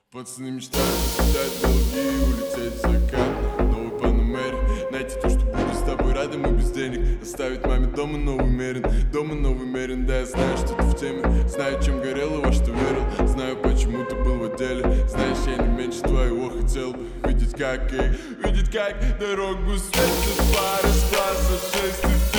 Пацаны мечтают посчитать долги и улететь в закат. Новый Панамере, найти то, что будет с тобой рады, мы без денег. Оставить маме дома новый мерин, дома новый мерин. Да, я знаю, что ты в теме, знаю, чем горел и во что верил. Знаю, почему ты был в отделе, знаешь, я не меньше твоего хотел бы видеть, как дорогу светит фары с класса 6 и